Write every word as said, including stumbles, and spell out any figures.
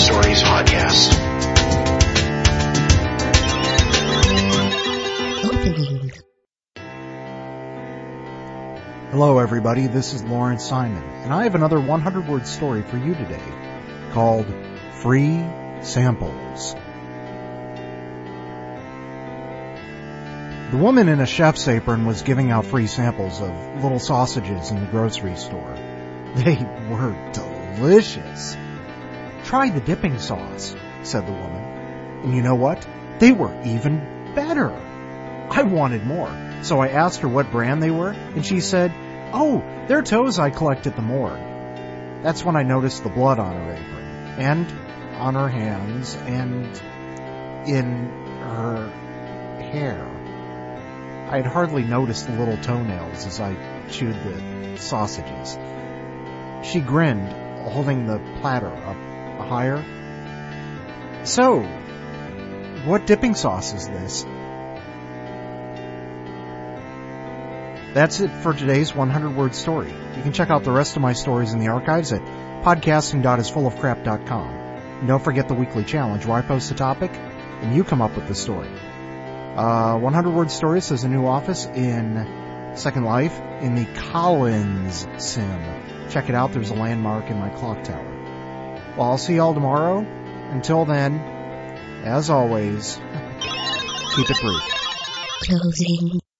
Stories podcast. Opening. Hello everybody, this is Lawrence Simon, and I have another one hundred word story for you today called Free Samples. The woman in a chef's apron was giving out free samples of little sausages in the grocery store. They were delicious. "Try the dipping sauce," said the woman. And you know what? They were even better. I wanted more, so I asked her what brand they were, and she said, "Oh, they're toes I collect at the morgue." That's when I noticed the blood on her apron, and on her hands, and in her hair. I had hardly noticed the little toenails as I chewed the sausages. She grinned, holding the platter up higher. "So, what dipping sauce is this?" That's it for today's one hundred word story. You can check out the rest of my stories in the archives at podcasting dot is full of crap dot com. And don't forget the weekly challenge where I post a topic and you come up with the story. Uh, one hundred word stories has a new office in Second Life in the Collins Sim. Check it out. There's a landmark in my clock tower. Well, I'll see y'all tomorrow. Until then, as always, keep it brief. Closing.